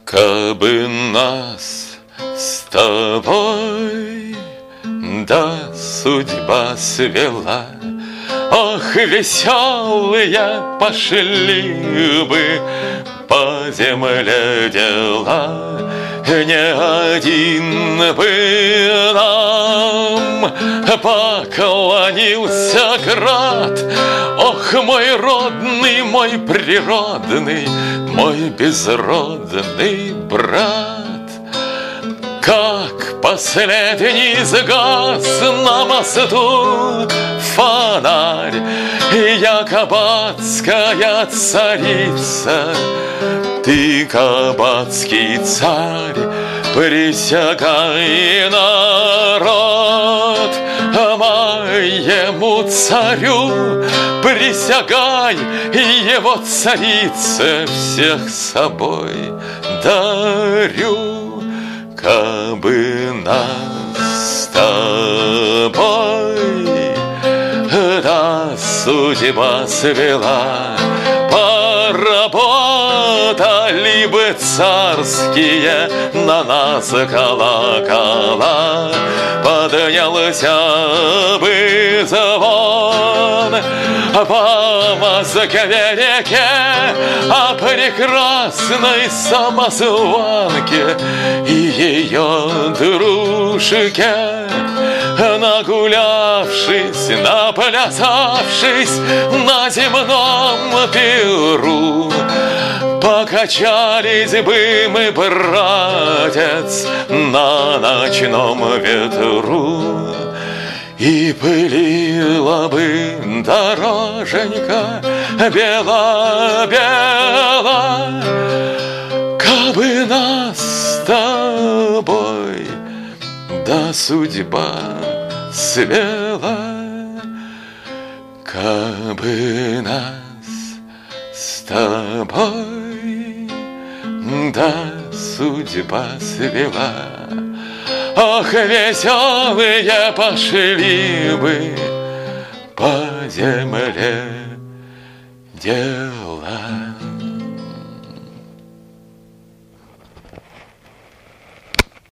Кабы нас с тобой да судьба свела, ох, веселые пошли бы по земле дела. Не один бы нам поклонился град. Ох, мой родный, мой природный, мой безродный брат. Как последний сгас на мосту фонарь, я кабацкая царица, ты кабацкий царь. Присягай, народ, моему царю, присягай, его царице всех собой дарю. Кабы нас с тобой да судьба свела, поработали бы царские на нас колокола, поднялся бы звон по Москве-реке о прекрасной самозванке и ее дружке. Нагулявшись, наплясавшись на земном пиру, покачались бы мы, братец, на ночном ветру. И пылила бы дороженька бела-бела, кабы нас с тобой да судьба свела. Кабы нас с тобой да судьба свела, ох, веселые пошли бы по земле дела.